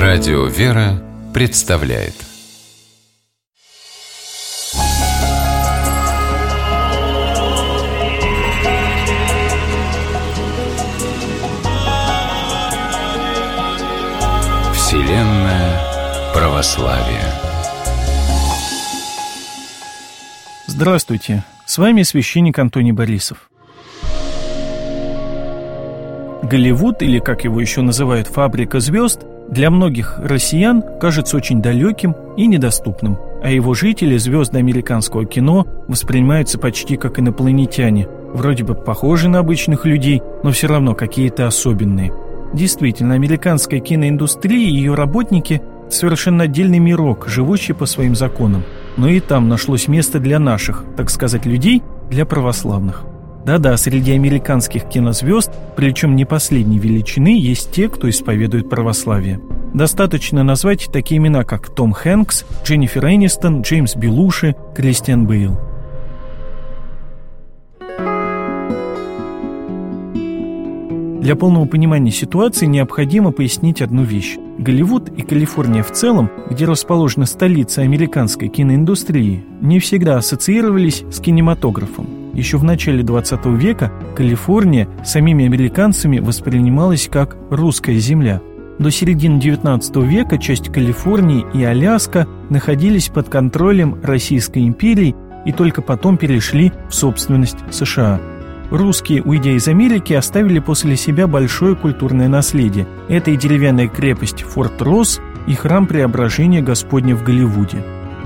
Радио «Вера» представляет Вселенная православия. Здравствуйте, с вами священник Антоний Борисов. Голливуд, или как его еще называют, фабрика звезд, для многих россиян кажется очень далеким и недоступным, а его жители, звезды американского кино, воспринимаются почти как инопланетяне, вроде бы похожи на обычных людей, но все равно какие-то особенные. Действительно, американская киноиндустрия и ее работники – совершенно отдельный мирок, живущий по своим законам. Но и там нашлось место для наших, так сказать, людей, для православных. Да-да, среди американских кинозвезд, причем не последней величины, есть те, кто исповедует православие. Достаточно назвать такие имена, как Том Хэнкс, Дженнифер Энистон, Джеймс Белуши, Кристиан Бейл. Для полного понимания ситуации необходимо пояснить одну вещь. Голливуд и Калифорния в целом, где расположена столица американской киноиндустрии, не всегда ассоциировались с кинематографом. Еще в начале 20 века Калифорния самими американцами воспринималась как «русская земля». До середины 19 века часть Калифорнии и Аляска находились под контролем Российской империи и только потом перешли в собственность США. Русские, уйдя из Америки, оставили после себя большое культурное наследие. Это и деревянная крепость Форт Росс, и храм Преображения Господня в Голливуде.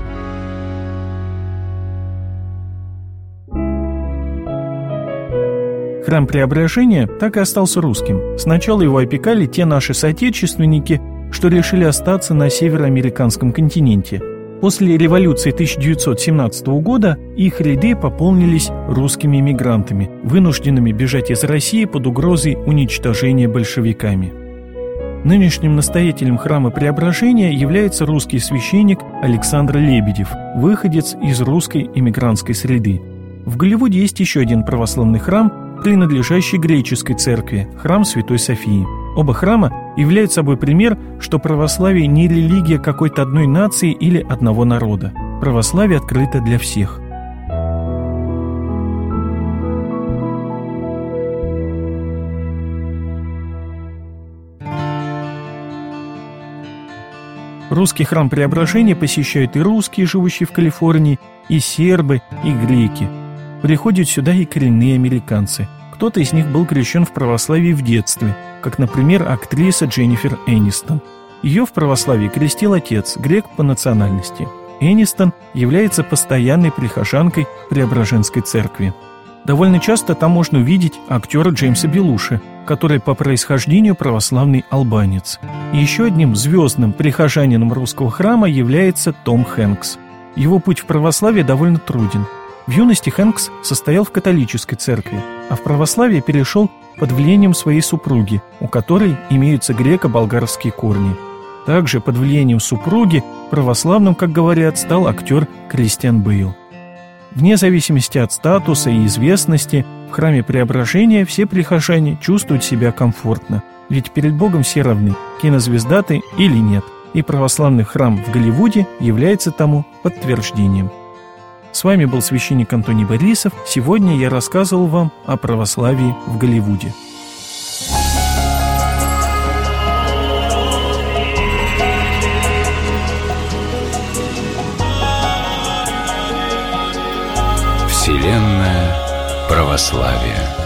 Храм Преображения так и остался русским. Сначала его опекали те наши соотечественники, что решили остаться на североамериканском континенте. После революции 1917 года их ряды пополнились русскими эмигрантами, вынужденными бежать из России под угрозой уничтожения большевиками. Нынешним настоятелем храма Преображения является русский священник Александр Лебедев, выходец из русской эмигрантской среды. В Голливуде есть еще один православный храм, принадлежащий греческой церкви – храм Святой Софии. Оба храма являют собой пример, что православие не религия какой-то одной нации или одного народа. Православие открыто для всех. Русский храм Преображения посещают и русские, живущие в Калифорнии, и сербы, и греки. Приходят сюда и коренные американцы. Кто-то из них был крещен в православии в детстве, как, например, актриса Дженнифер Энистон. Ее в православии крестил отец, грек по национальности. Энистон является постоянной прихожанкой Преображенской церкви. Довольно часто там можно увидеть актера Джеймса Белуши, который по происхождению православный албанец. И еще одним звездным прихожанином русского храма является Том Хэнкс. Его путь в православие довольно труден. В юности Хэнкс состоял в католической церкви, а в православие перешел под влиянием своей супруги, у которой имеются греко-болгарские корни. Также под влиянием супруги православным, как говорят, стал актер Кристиан Бейл. Вне зависимости от статуса и известности, в храме Преображения все прихожане чувствуют себя комфортно, ведь перед Богом все равны, кинозвезда ты или нет, и православный храм в Голливуде является тому подтверждением. С вами был священник Антоний Борисов. Сегодня я рассказывал вам о православии в Голливуде. Вселенная православия.